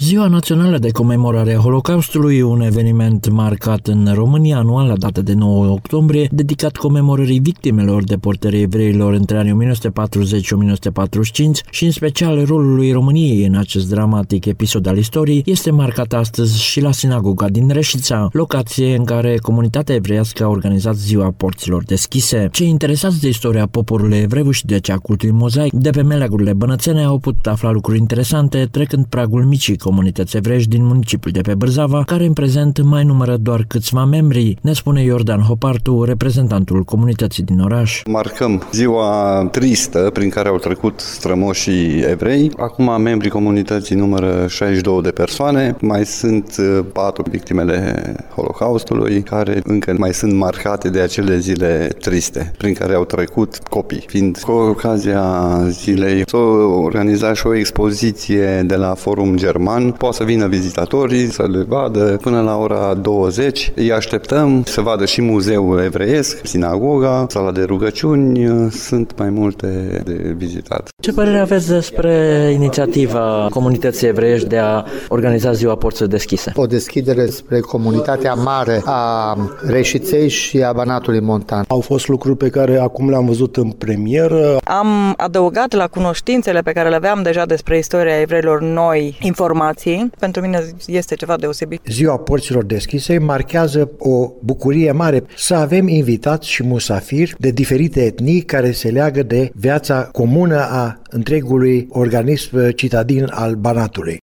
Ziua Națională de Comemorare a Holocaustului, un eveniment marcat în România anual la data de 9 octombrie, dedicat comemorării victimelor deportării evreilor între anii 1940 și 1945 și în special rolului României în acest dramatic episod al istoriei, este marcat astăzi și la sinagoga din Reșița, locație în care comunitatea evreiască a organizat Ziua Porților Deschise. Cei interesați de istoria poporului evreu și de cea cultului mozaic de pe meleagurile bănățene au putut afla lucruri interesante trecând pragul micii comunități evreiești din municipiul de pe Bârzava, care în prezent mai numără doar câțiva membri, ne spune Iordan Hopartu, reprezentantul comunității din oraș. Marcăm ziua tristă prin care au trecut strămoșii evrei. Acum membrii comunității numără 62 de persoane, mai sunt 4 victimele Holocaustului, care încă mai sunt marcate de acele zile triste prin care au trecut copii. Fiind cu ocazia zilei, s-a organizat și o expoziție de la Forum German. Poate să vină vizitatorii să le vadă până la ora 20. Îi așteptăm să vadă și muzeul evreiesc, sinagoga, sala de rugăciuni, sunt mai multe de vizitat. Ce părere aveți despre inițiativa comunității evreiești de a organiza Ziua Porților Deschise? O deschidere spre comunitatea mare a Reșiței și a Banatului Montan. Au fost lucruri pe care acum le-am văzut în premieră. Am adăugat la cunoștințele pe care le aveam deja despre istoria evreilor noi informații. Pentru mine este ceva deosebit. Ziua Porților Deschise marchează o bucurie mare să avem invitați și musafiri de diferite etnii care se leagă de viața comună a întregului organism citadin al Banatului.